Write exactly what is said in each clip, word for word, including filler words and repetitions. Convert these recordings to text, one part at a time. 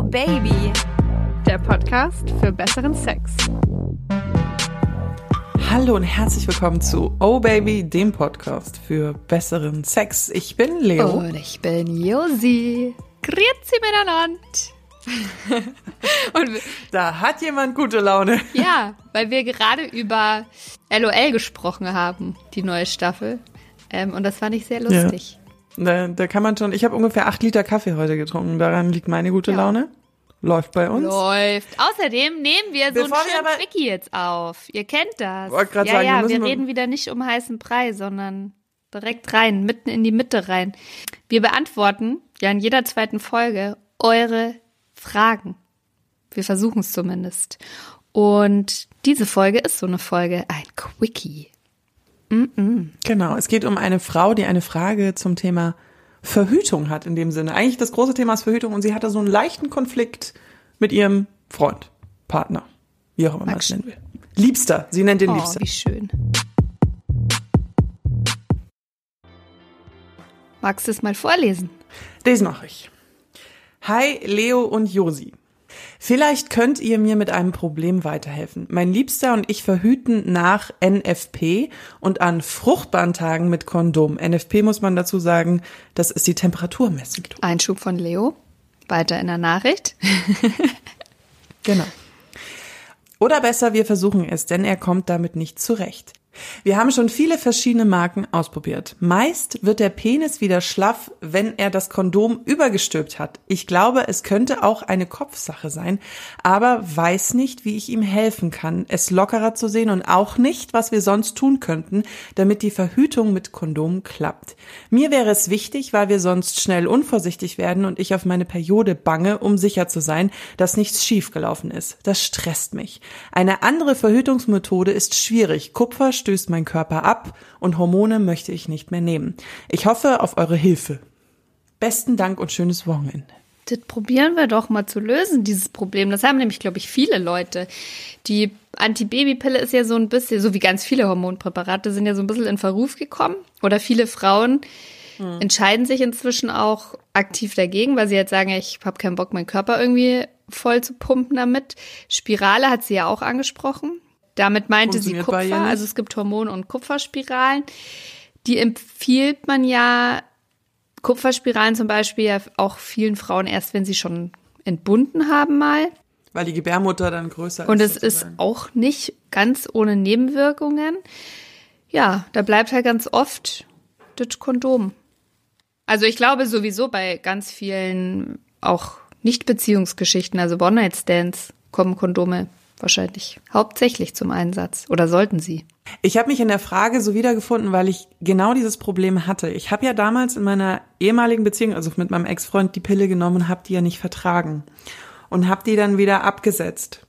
Baby, der Podcast für besseren Sex. Hallo und herzlich willkommen zu Oh Baby, dem Podcast für besseren Sex. Ich bin Leo. Und ich bin Josi. Grüezi miteinander. Und da hat jemand gute Laune. Ja, weil wir gerade über L O L gesprochen haben, die neue Staffel. Ähm, und das fand ich sehr lustig. Ja. Da, da kann man schon, ich habe ungefähr acht Liter Kaffee heute getrunken. Daran liegt meine gute ja. Laune. Läuft bei uns. Läuft. Außerdem nehmen wir so Bevor einen wir schönen aber- Quickie jetzt auf. Ihr kennt das. Wollte grad Ja, sagen, wir ja, müssen wir mal- reden wieder nicht um heißen Brei, sondern direkt rein, mitten in die Mitte rein. Wir beantworten ja in jeder zweiten Folge eure Fragen. Wir versuchen es zumindest. Und diese Folge ist so eine Folge, ein Quickie. Mm-mm. Genau, es geht um eine Frau, die eine Frage zum Thema Verhütung hat in dem Sinne. Eigentlich das große Thema ist Verhütung und sie hatte so einen leichten Konflikt mit ihrem Freund, Partner, wie auch immer man es nennen will. Liebster, sie nennt den Oh, Liebster. wie schön. Magst du es mal vorlesen? Das mache ich. Hi, Leo und Josi. Vielleicht könnt ihr mir mit einem Problem weiterhelfen. Mein Liebster und ich verhüten nach N F P und an fruchtbaren Tagen mit Kondom. N F P muss man dazu sagen, das ist die Temperaturmessung. Einschub von Leo. Weiter in der Nachricht. Genau. Oder besser, wir versuchen es, denn er kommt damit nicht zurecht. Wir haben schon viele verschiedene Marken ausprobiert. Meist wird der Penis wieder schlaff, wenn er das Kondom übergestülpt hat. Ich glaube, es könnte auch eine Kopfsache sein, aber weiß nicht, wie ich ihm helfen kann, es lockerer zu sehen und auch nicht, was wir sonst tun könnten, damit die Verhütung mit Kondom klappt. Mir wäre es wichtig, weil wir sonst schnell unvorsichtig werden und ich auf meine Periode bange, um sicher zu sein, dass nichts schiefgelaufen ist. Das stresst mich. Eine andere Verhütungsmethode ist schwierig. Kupfer stößt mein Körper ab und Hormone möchte ich nicht mehr nehmen. Ich hoffe auf eure Hilfe. Besten Dank und schönes Wochenende. Das probieren wir doch mal zu lösen, dieses Problem. Das haben nämlich, glaube ich, viele Leute. Die Antibabypille ist ja so ein bisschen, so wie ganz viele Hormonpräparate, sind ja so ein bisschen in Verruf gekommen. Oder viele Frauen hm. entscheiden sich inzwischen auch aktiv dagegen, weil sie jetzt sagen, ich habe keinen Bock, meinen Körper irgendwie voll zu pumpen damit. Spirale hat sie ja auch angesprochen. Damit meinte sie Kupfer, also es gibt Hormon- und Kupferspiralen. Die empfiehlt man ja, Kupferspiralen zum Beispiel, ja auch vielen Frauen erst, wenn sie schon entbunden haben mal. Weil die Gebärmutter dann größer ist. Und es ist auch nicht ganz ohne Nebenwirkungen. Ja, da bleibt halt ganz oft das Kondom. Also ich glaube sowieso bei ganz vielen auch Nicht-Beziehungsgeschichten, also One-Night-Stands, kommen Kondome wahrscheinlich hauptsächlich zum Einsatz oder sollten sie? Ich habe mich in der Frage so wiedergefunden, weil ich genau dieses Problem hatte. Ich habe ja damals in meiner ehemaligen Beziehung, also mit meinem Ex-Freund, die Pille genommen und habe die ja nicht vertragen und habe die dann wieder abgesetzt.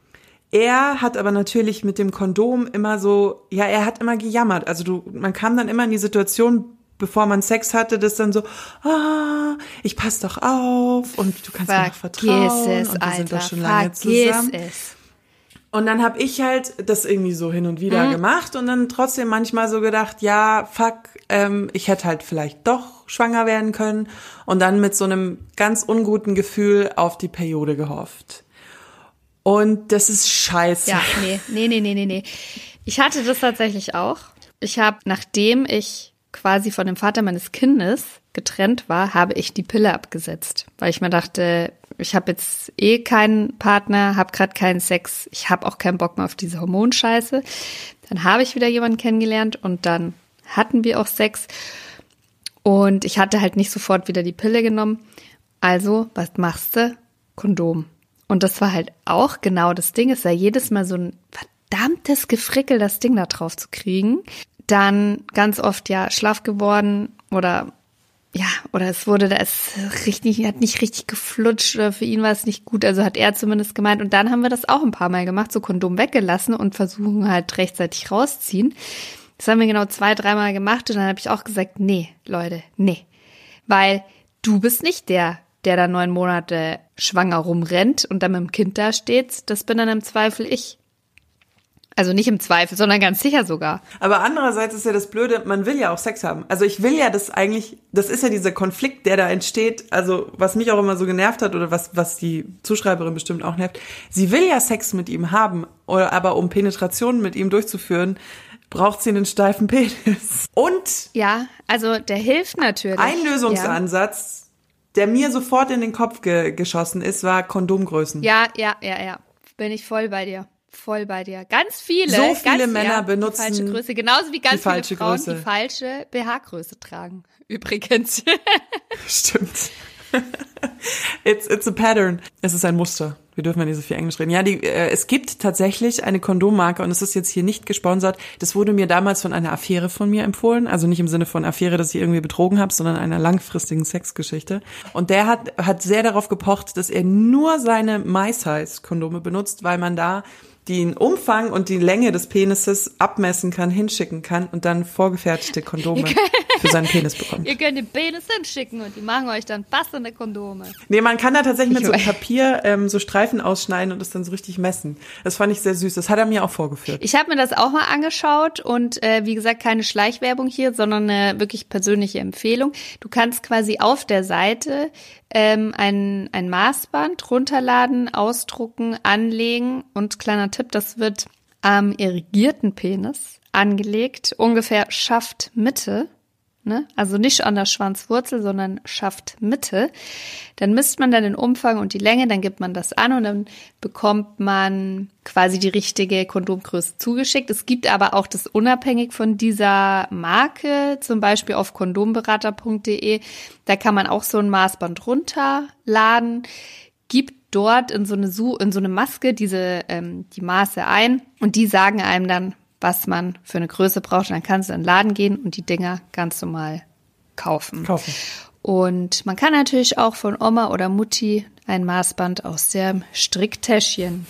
Er hat aber natürlich mit dem Kondom immer so, ja, er hat immer gejammert. Also du, man kam dann immer in die Situation, bevor man Sex hatte, das dann so, ah, ich pass doch auf und du kannst mir doch vertrauen es, und wir Alter, sind doch schon lange vergiss zusammen. Es. Und dann habe ich halt das irgendwie so hin und wieder mhm. gemacht und dann trotzdem manchmal so gedacht, ja, fuck, ähm, ich hätte halt vielleicht doch schwanger werden können und dann mit so einem ganz unguten Gefühl auf die Periode gehofft. Und das ist scheiße. Ja, nee, nee, nee, nee, nee, nee. Ich hatte das tatsächlich auch. Ich habe, nachdem ich quasi von dem Vater meines Kindes getrennt war, habe ich die Pille abgesetzt, weil ich mir dachte, ich habe jetzt eh keinen Partner, habe gerade keinen Sex, ich habe auch keinen Bock mehr auf diese Hormonscheiße. Dann habe ich wieder jemanden kennengelernt und dann hatten wir auch Sex und ich hatte halt nicht sofort wieder die Pille genommen. Also, was machst du? Kondom. Und das war halt auch genau das Ding, es war jedes Mal so ein verdammtes Gefrickel, das Ding da drauf zu kriegen. Dann ganz oft ja schlaff geworden oder ja, oder es wurde, da ist richtig, hat nicht richtig geflutscht oder für ihn war es nicht gut, also hat er zumindest gemeint. Und dann haben wir das auch ein paar Mal gemacht, so Kondom weggelassen und versuchen halt rechtzeitig rausziehen. Das haben wir genau zwei, dreimal gemacht und dann habe ich auch gesagt, nee, Leute, nee. Weil du bist nicht der, der da neun Monate schwanger rumrennt und dann mit dem Kind da steht, das bin dann im Zweifel ich. Also nicht im Zweifel, sondern ganz sicher sogar. Aber andererseits ist ja das Blöde, man will ja auch Sex haben. Also ich will ja das eigentlich, das ist ja dieser Konflikt, der da entsteht, also was mich auch immer so genervt hat oder was was die Zuschreiberin bestimmt auch nervt. Sie will ja Sex mit ihm haben, oder aber um Penetration mit ihm durchzuführen, braucht sie einen steifen Penis. Und ja, also der hilft natürlich. Ein Lösungsansatz, ja. der mir sofort in den Kopf ge- geschossen ist, war Kondomgrößen. Ja, ja, ja, ja. Bin ich voll bei dir. Voll bei dir. Ganz viele, so viele ganz, Männer ja, benutzen die falsche Größe, genauso wie ganz viele Frauen Größe. die falsche B H-Größe tragen. Übrigens. Stimmt. It's, it's a pattern. Es ist ein Muster. Wir dürfen ja nicht so viel Englisch reden. Ja, die, äh, es gibt tatsächlich eine Kondommarke und es ist jetzt hier nicht gesponsert. Das wurde mir damals von einer Affäre von mir empfohlen. Also nicht im Sinne von Affäre, dass ich irgendwie betrogen habe, sondern einer langfristigen Sexgeschichte. Und der hat, hat sehr darauf gepocht, dass er nur seine My-Size-Kondome benutzt, weil man da den Umfang und die Länge des Penises abmessen kann, hinschicken kann und dann vorgefertigte Kondome für seinen Penis bekommt. Ihr könnt den Penis hinschicken und die machen euch dann passende Kondome. Nee, man kann da tatsächlich mit so Papier ähm, so Streifen ausschneiden und es dann so richtig messen. Das fand ich sehr süß. Das hat er mir auch vorgeführt. Ich habe mir das auch mal angeschaut und äh, wie gesagt, keine Schleichwerbung hier, sondern eine wirklich persönliche Empfehlung. Du kannst quasi auf der Seite ähm, ein, ein Maßband runterladen, ausdrucken, anlegen und kleiner Tipp, das wird am irrigierten Penis angelegt, ungefähr Schaftmitte, ne? Also nicht an der Schwanzwurzel, sondern Schaftmitte. Dann misst man dann den Umfang und die Länge, dann gibt man das an und dann bekommt man quasi die richtige Kondomgröße zugeschickt. Es gibt aber auch das unabhängig von dieser Marke, zum Beispiel auf kondomberater punkt de, da kann man auch so ein Maßband runterladen, gibt dort in so eine Su- in so eine Maske diese ähm, die Maße ein und die sagen einem dann, was man für eine Größe braucht. Und dann kannst du in den Laden gehen und die Dinger ganz normal kaufen. Kaufen. Und man kann natürlich auch von Oma oder Mutti ein Maßband aus dem Stricktäschchen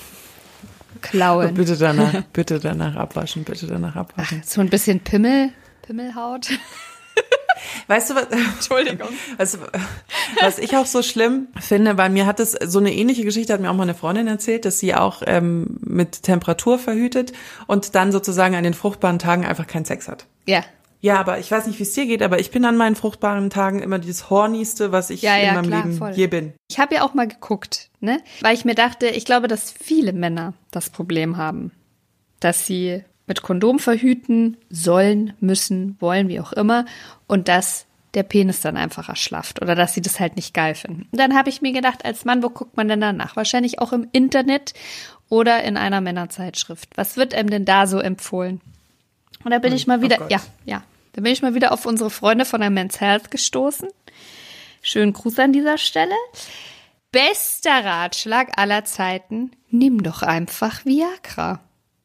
klauen. Bitte danach, bitte danach abwaschen, bitte danach abwaschen. So ein bisschen Pimmel, Pimmelhaut. Weißt du was? Entschuldigung. Was, was ich auch so schlimm finde, bei mir hat es so eine ähnliche Geschichte, hat mir auch mal eine Freundin erzählt, dass sie auch ähm, mit Temperatur verhütet und dann sozusagen an den fruchtbaren Tagen einfach keinen Sex hat. Ja. Ja, aber ich weiß nicht, wie es dir geht, aber ich bin an meinen fruchtbaren Tagen immer dieses Hornigste, was ich ja, ja, in meinem klar, Leben voll. je bin. Ich habe ja auch mal geguckt, ne, weil ich mir dachte, ich glaube, dass viele Männer das Problem haben, dass sie mit Kondom verhüten sollen, müssen, wollen, wie auch immer, und dass der Penis dann einfach erschlafft oder dass sie das halt nicht geil finden. Und dann habe ich mir gedacht, als Mann, wo guckt man denn danach? Wahrscheinlich auch im Internet oder in einer Männerzeitschrift. Was wird einem denn da so empfohlen? Und da bin ich mal wieder, oh ja, ja, da bin ich mal wieder auf unsere Freunde von der Men's Health gestoßen. Schönen Gruß an dieser Stelle. Bester Ratschlag aller Zeiten, nimm doch einfach Viagra.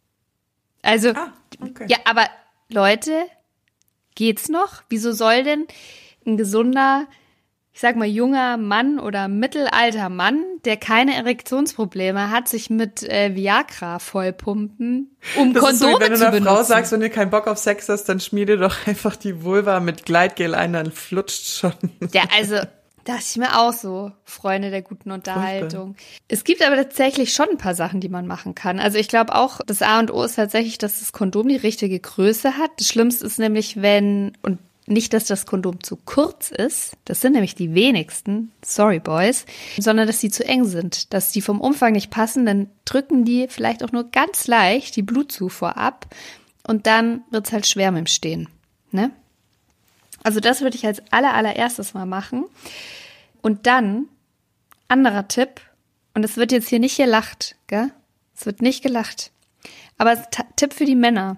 Also, ah, okay. ja, aber Leute, geht's noch? Wieso soll denn ein gesunder, ich sag mal, junger Mann oder mittelalter Mann, der keine Erektionsprobleme hat, sich mit äh, Viagra vollpumpen, um das Kondome ist so, wie wenn du zu einer benutzen? Frau sagst, wenn du keinen Bock auf Sex hast, dann schmier dir doch einfach die Vulva mit Gleitgel ein, dann flutscht schon. Ja, also dachte ich mir auch so, Freunde der guten Unterhaltung. Furchtbar. Es gibt aber tatsächlich schon ein paar Sachen, die man machen kann. Also ich glaube auch, das A und O ist tatsächlich, dass das Kondom die richtige Größe hat. Das Schlimmste ist nämlich, wenn, und nicht, dass das Kondom zu kurz ist, das sind nämlich die wenigsten, sorry boys, sondern dass die zu eng sind, dass die vom Umfang nicht passen, dann drücken die vielleicht auch nur ganz leicht die Blutzufuhr ab und dann wird's halt schwer mit dem Stehen, ne? Also das würde ich als aller, allererstes mal machen. Und dann, anderer Tipp, und es wird jetzt hier nicht gelacht, gell? Es wird nicht gelacht. Aber T- Tipp für die Männer.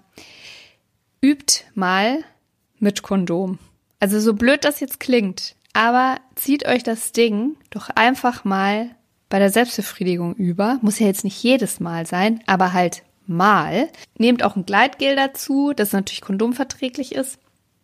Übt mal mit Kondom. Also so blöd das jetzt klingt, aber zieht euch das Ding doch einfach mal bei der Selbstbefriedigung über. Muss ja jetzt nicht jedes Mal sein, aber halt mal. Nehmt auch ein Gleitgel dazu, das natürlich kondomverträglich ist.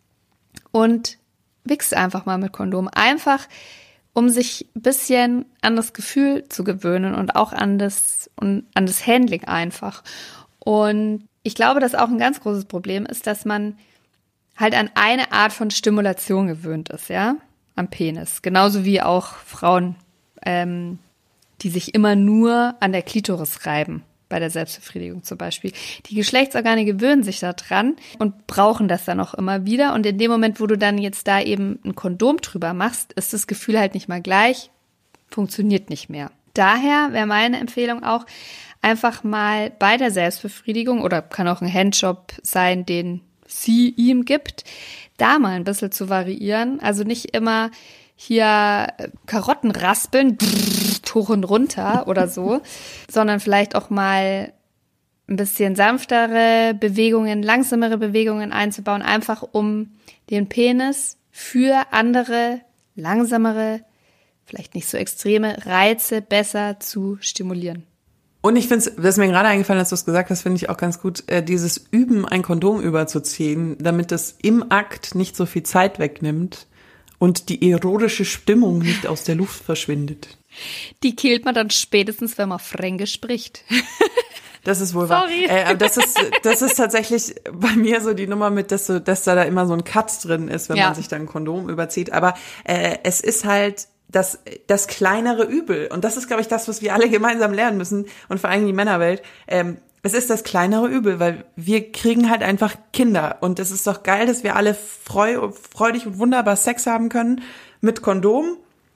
Und wichst einfach mal mit Kondom. Einfach, um sich ein bisschen an das Gefühl zu gewöhnen und auch an das, und an das Handling einfach. Und ich glaube, dass auch ein ganz großes Problem ist, dass man halt an eine Art von Stimulation gewöhnt ist, ja, am Penis. Genauso wie auch Frauen, ähm, die sich immer nur an der Klitoris reiben bei der Selbstbefriedigung zum Beispiel. Die Geschlechtsorgane gewöhnen sich daran und brauchen das dann auch immer wieder. Und in dem Moment, wo du dann jetzt da eben ein Kondom drüber machst, ist das Gefühl halt nicht mal gleich, funktioniert nicht mehr. Daher wäre meine Empfehlung auch, einfach mal bei der Selbstbefriedigung, oder kann auch ein Handjob sein, den sie ihm gibt, da mal ein bisschen zu variieren. Also nicht immer hier Karotten raspeln, hoch und runter oder so, sondern vielleicht auch mal ein bisschen sanftere Bewegungen, langsamere Bewegungen einzubauen, einfach um den Penis für andere, langsamere, vielleicht nicht so extreme Reize besser zu stimulieren. Und ich finde es, das ist mir gerade eingefallen, als du es gesagt hast, finde ich auch ganz gut, äh, dieses Üben, ein Kondom überzuziehen, damit das im Akt nicht so viel Zeit wegnimmt und die erotische Stimmung nicht aus der Luft verschwindet. Die killt man dann spätestens, wenn man Fränkisch spricht. Das ist wohl wahr. Sorry. Äh, das ist, das ist tatsächlich bei mir so die Nummer mit, dass, so, dass da, da immer so ein Cut drin ist, wenn ja. man sich dann ein Kondom überzieht. Aber äh, es ist halt das, das kleinere Übel. Und das ist, glaube ich, das, was wir alle gemeinsam lernen müssen. Und vor allem die Männerwelt. Ähm, es ist das kleinere Übel, weil wir kriegen halt einfach Kinder. Und es ist doch geil, dass wir alle freu, freudig und wunderbar Sex haben können mit Kondom.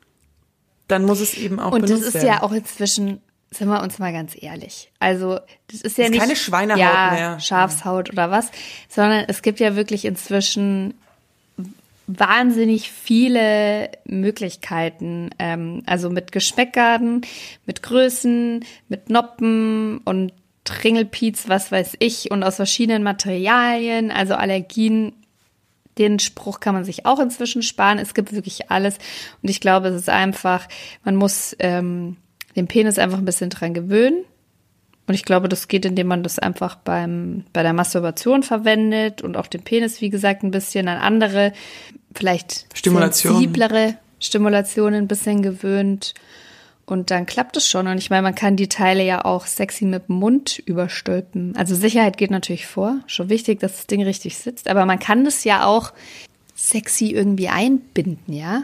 Dann muss es eben auch und benutzt werden. Und das ist ja auch inzwischen, sind wir uns mal ganz ehrlich. Also, das ist ja das ist nicht keine Schweinehaut ja, mehr. Schafshaut oder was, sondern es gibt ja wirklich inzwischen wahnsinnig viele Möglichkeiten, ähm, also mit Geschmäckern, mit Größen, mit Noppen und Tringelpiez, was weiß ich, und aus verschiedenen Materialien, also Allergien. Den Spruch kann man sich auch inzwischen sparen. Es gibt wirklich alles. Und ich glaube, es ist einfach, man muss ähm, den Penis einfach ein bisschen dran gewöhnen. Und ich glaube, das geht, indem man das einfach beim bei der Masturbation verwendet und auch den Penis, wie gesagt, ein bisschen an andere, vielleicht Stimulation. sensiblere Stimulationen ein bisschen gewöhnt. Und dann klappt es schon. Und ich meine, man kann die Teile ja auch sexy mit dem Mund überstülpen. Also Sicherheit geht natürlich vor. Schon wichtig, dass das Ding richtig sitzt. Aber man kann das ja auch sexy irgendwie einbinden, ja?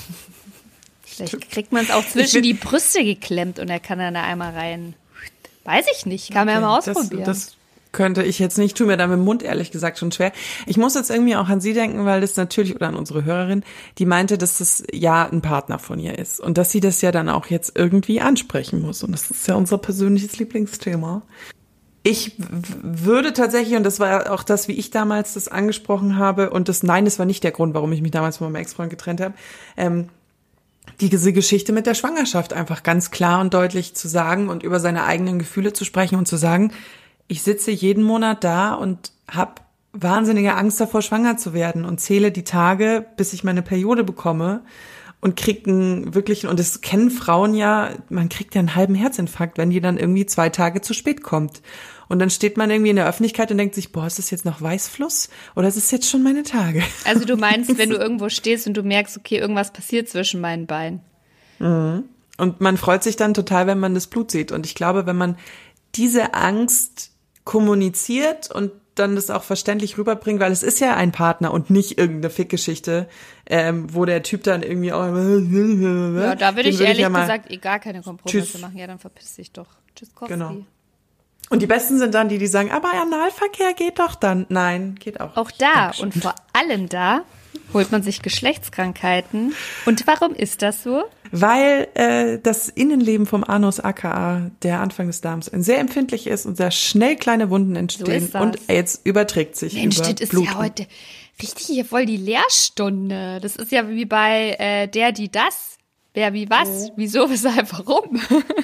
Vielleicht kriegt man es auch zwischen die Brüste geklemmt und er kann dann da einmal rein. Weiß ich nicht. Kann man okay, ja mal ausprobieren. Das, das könnte ich jetzt nicht, tue mir da mit dem Mund ehrlich gesagt schon schwer. Ich muss jetzt irgendwie auch an sie denken, weil das natürlich, oder an unsere Hörerin, die meinte, dass das ja ein Partner von ihr ist und dass sie das ja dann auch jetzt irgendwie ansprechen muss. Und das ist ja unser persönliches Lieblingsthema. Ich würde tatsächlich, und das war auch das, wie ich damals das angesprochen habe, und das, nein, das war nicht der Grund, warum ich mich damals von meinem Ex-Freund getrennt habe, ähm, diese Geschichte mit der Schwangerschaft einfach ganz klar und deutlich zu sagen und über seine eigenen Gefühle zu sprechen und zu sagen, ich sitze jeden Monat da und habe wahnsinnige Angst davor, schwanger zu werden und zähle die Tage, bis ich meine Periode bekomme und krieg einen wirklichen, und das kennen Frauen ja, man kriegt ja einen halben Herzinfarkt, wenn die dann irgendwie zwei Tage zu spät kommt. Und dann steht man irgendwie in der Öffentlichkeit und denkt sich, boah, ist das jetzt noch Weißfluss oder ist es jetzt schon meine Tage? Also du meinst, wenn du irgendwo stehst und du merkst, okay, irgendwas passiert zwischen meinen Beinen. Mhm. Und man freut sich dann total, wenn man das Blut sieht. Und ich glaube, wenn man diese Angst kommuniziert und dann das auch verständlich rüberbringt, weil es ist ja ein Partner und nicht irgendeine Fickgeschichte, ähm, wo der Typ dann irgendwie auch ja, da würde ich würd ehrlich ich ja gesagt eh gar keine Kompromisse Tschüss. machen. Ja, dann verpiss dich doch. Tschüsskowski. Genau. Und die Besten sind dann die, die sagen, aber Analverkehr geht doch dann. Nein, geht auch Auch nicht. da Dankeschön. und vor allem da holt man sich Geschlechtskrankheiten. Und warum ist das so? Weil äh, das Innenleben vom Anus aka der Anfang des Darms ein sehr empfindlich ist und sehr schnell kleine Wunden entstehen. So ist das. Und AIDS überträgt sich Mensch, über das ist Blut. ja heute richtig hier voll die Lehrstunde. Das ist ja wie bei äh, der, die, das. Wer, wie, was, Oh. wieso, weshalb, warum.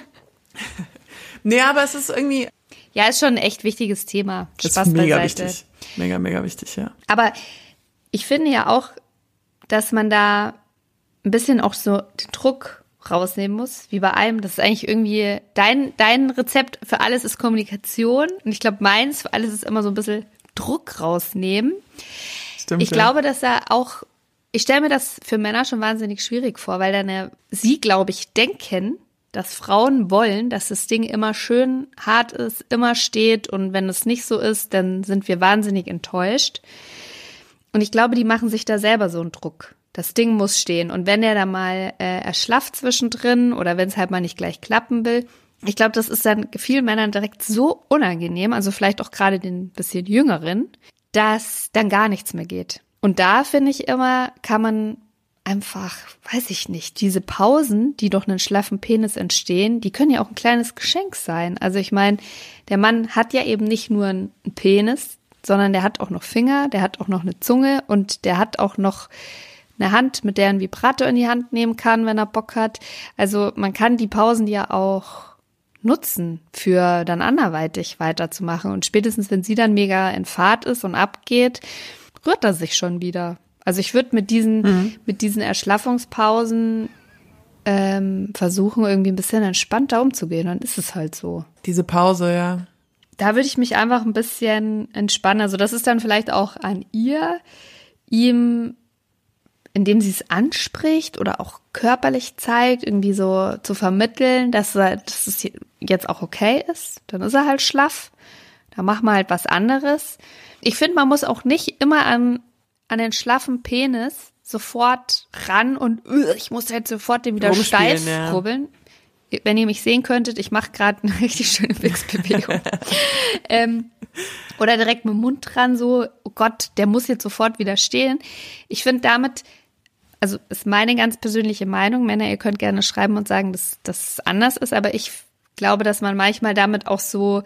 Nee, aber es ist irgendwie... Ja, ist schon ein echt wichtiges Thema. Das Spaß ist mega beiseite. wichtig. Mega, mega wichtig, ja. Aber ich finde ja auch, dass man da ein bisschen auch so den Druck rausnehmen muss, wie bei allem. Das ist eigentlich irgendwie, dein, dein Rezept für alles ist Kommunikation. Und ich glaube, meins für alles ist immer so ein bisschen Druck rausnehmen. Stimmt, Ich ja. glaube, dass er auch, ich stelle mir das für Männer schon wahnsinnig schwierig vor, weil dann ja, sie, glaube ich, denken, dass Frauen wollen, dass das Ding immer schön hart ist, immer steht, und wenn es nicht so ist, dann sind wir wahnsinnig enttäuscht. Und ich glaube, die machen sich da selber so einen Druck. Das Ding muss stehen. Und wenn er da mal äh, erschlafft zwischendrin oder wenn es halt mal nicht gleich klappen will, ich glaube, das ist dann vielen Männern direkt so unangenehm, also vielleicht auch gerade den bisschen Jüngeren, dass dann gar nichts mehr geht. Und da finde ich immer, kann man einfach, weiß ich nicht, diese Pausen, die durch einen schlaffen Penis entstehen, die können ja auch ein kleines Geschenk sein. Also ich meine, der Mann hat ja eben nicht nur einen Penis, sondern der hat auch noch Finger, der hat auch noch eine Zunge und der hat auch noch eine Hand, mit der er einen Vibrator in die Hand nehmen kann, wenn er Bock hat. Also man kann die Pausen ja auch nutzen, für dann anderweitig weiterzumachen. Und spätestens, wenn sie dann mega in Fahrt ist und abgeht, rührt er sich schon wieder. Also ich würde mit diesen, mhm. mit diesen Erschlaffungspausen ähm, versuchen, irgendwie ein bisschen entspannter umzugehen. Dann ist es halt so. Diese Pause, ja. Da würde ich mich einfach ein bisschen entspannen. Also das ist dann vielleicht auch an ihr, ihm, indem sie es anspricht oder auch körperlich zeigt, irgendwie so zu vermitteln, dass, er, dass es jetzt auch okay ist. Dann ist er halt schlaff. Dann machen wir halt was anderes. Ich finde, man muss auch nicht immer an an den schlaffen Penis sofort ran und uh, ich muss jetzt sofort den wieder steif ja. rubbeln. Wenn ihr mich sehen könntet, ich mache gerade eine richtig schöne Wichsbewegung. ähm, oder direkt mit dem Mund dran, so, oh Gott, der muss jetzt sofort wieder stehen. Ich finde damit, also ist meine ganz persönliche Meinung, Männer, ihr könnt gerne schreiben und sagen, dass das anders ist, aber ich glaube, dass man manchmal damit auch so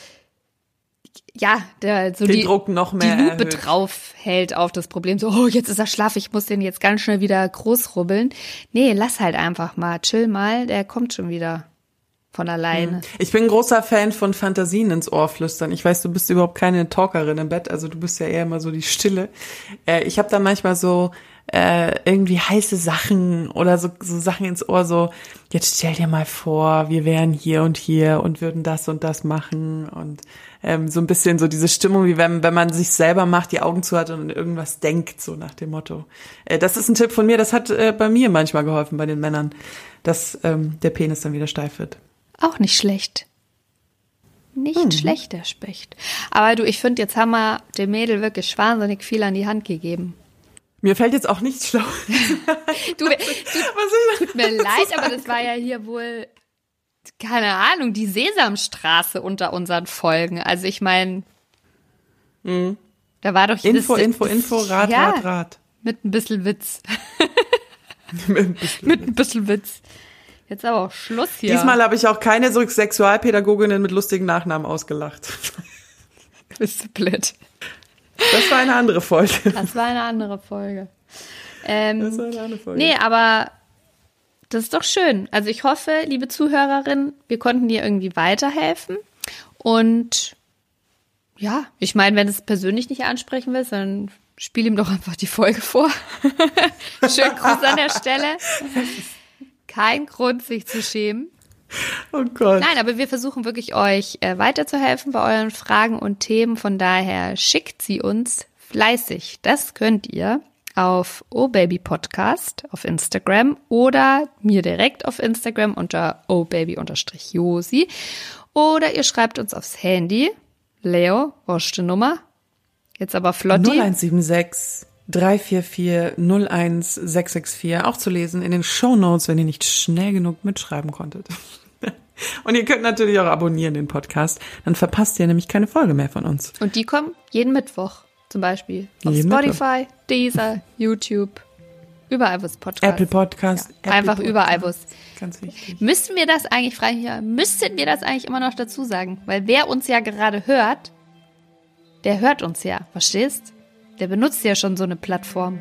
ja, der so den die, Druck noch mehr die Lupe erhöht. drauf hält auf das Problem. So, oh, jetzt ist er schlaff, ich muss den jetzt ganz schnell wieder groß rubbeln. Nee, lass halt einfach mal, chill mal, der kommt schon wieder von alleine. Ich bin ein großer Fan von Fantasien ins Ohr flüstern. Ich weiß, du bist überhaupt keine Talkerin im Bett, also du bist ja eher immer so die Stille. Äh, ich habe da manchmal so äh, irgendwie heiße Sachen oder so, so Sachen ins Ohr, so, jetzt stell dir mal vor, wir wären hier und hier und würden das und das machen und ähm, so ein bisschen so diese Stimmung, wie wenn, wenn man sich selber macht, die Augen zu hat und irgendwas denkt, so nach dem Motto. Äh, das ist ein Tipp von mir, das hat äh, bei mir manchmal geholfen, bei den Männern, dass ähm, der Penis dann wieder steif wird. Auch nicht schlecht. Nicht hm. schlecht, der Specht. Aber du, ich finde, jetzt haben wir dem Mädel wirklich wahnsinnig viel an die Hand gegeben. Mir fällt jetzt auch nichts schlau. du, du, tut mir leid, aber das war ja hier wohl, keine Ahnung, die Sesamstraße unter unseren Folgen. Also ich meine, mhm. da war doch Info, das, Info, Info, Rat, ja, Rat, Rat. Mit ein bisschen Witz. mit ein bisschen, mit ein bisschen Witz. Jetzt aber auch Schluss hier. Diesmal habe ich auch keine so Sexualpädagoginnen mit lustigen Nachnamen ausgelacht. Bist du blöd. Das war eine andere Folge. Das war eine andere Folge. Ähm, das war eine andere Folge. Nee, aber das ist doch schön. Also ich hoffe, liebe Zuhörerin, wir konnten dir irgendwie weiterhelfen. Und ja, ich meine, wenn du es persönlich nicht ansprechen willst, dann spiel ihm doch einfach die Folge vor. Schönen Gruß an der Stelle. Kein Grund, sich zu schämen. Oh Gott. Nein, aber wir versuchen wirklich euch äh, weiterzuhelfen bei euren Fragen und Themen. Von daher schickt sie uns fleißig. Das könnt ihr auf ohbabypodcast auf Instagram oder mir direkt auf Instagram unter ohbaby-josi. Oder ihr schreibt uns aufs Handy. Leo, wurschte Nummer. Jetzt aber flotti. null eins sieben sechs drei vier vier null eins sechs sechs vier, auch zu lesen in den Shownotes, wenn ihr nicht schnell genug mitschreiben konntet. Und ihr könnt natürlich auch abonnieren den Podcast, dann verpasst ihr nämlich keine Folge mehr von uns. Und die kommen jeden Mittwoch zum Beispiel auf jeden Spotify, Mittwoch. Deezer, YouTube, überall wo es Podcast. Apple Podcast. Ja, Apple einfach Podcast. überall wo es. Ganz wichtig. Müssten wir das eigentlich frei hier, müssten wir das eigentlich immer noch dazu sagen? Weil wer uns ja gerade hört, der hört uns ja, verstehst? Der benutzt ja schon so eine Plattform.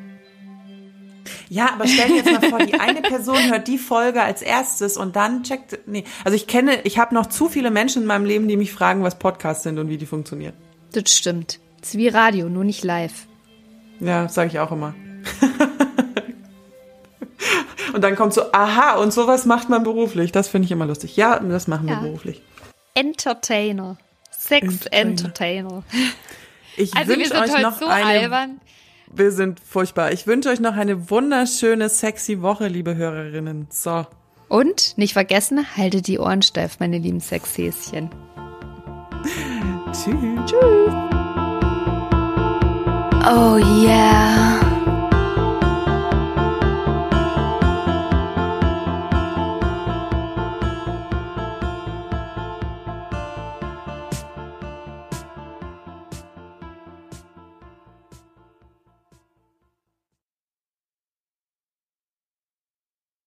Ja, aber stell dir jetzt mal vor, die eine Person hört die Folge als erstes und dann checkt, nee, also ich kenne, ich habe noch zu viele Menschen in meinem Leben, die mich fragen, was Podcasts sind und wie die funktionieren. Das stimmt. Das ist wie Radio, nur nicht live. Ja, sage ich auch immer. Und dann kommt so, aha, und sowas macht man beruflich. Das finde ich immer lustig. Ja, das machen wir ja. beruflich. Entertainer. Sex-Entertainer. Ich also wir wünsche sind euch heute noch so eine, albern. Wir sind furchtbar. Ich wünsche euch noch eine wunderschöne, sexy Woche, liebe Hörerinnen. So. Und, nicht vergessen, haltet die Ohren steif, meine lieben Sexhäschen. Tschüss. Tschüss. Oh yeah.